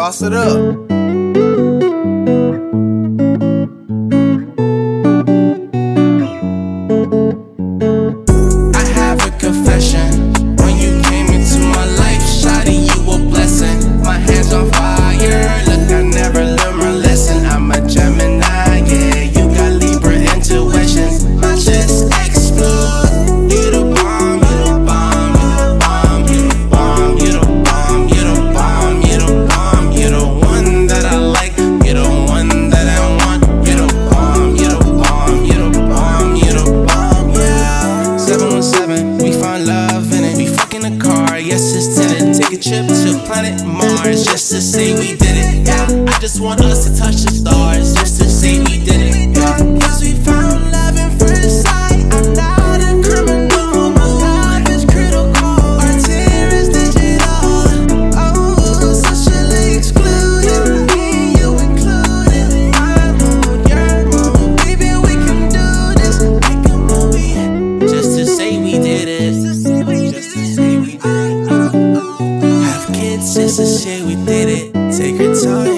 Sauce it up. I have a confession. When you came into my life, shawty, you a blessing. My hands on fire, look, I never learned my lesson. I'm a Gemini, yeah, you got Libra intuition. My chest explode. You the bomb, you the bomb, you the bomb, you the bomb, you the bomb, you the bomb, you the bomb. You the one that I like, you the one that I want. You the bomb, you the bomb, you the bomb, you the bomb, yeah. 717, we find love in it. We fucking a car, yes it's tinted. Take a trip to planet Mars just to say we did it, yeah. I just want us to touch the stars just to say we did it, yeah. Cause we found love in first sight. I'm not a criminal, my love is critical. Our tear is digital, oh, socially excluded. Me and you included. I'm on your moon, baby, we can do this like a movie. Just to say we did it, just to say we did it. Have kids just to say we did it. Take your time.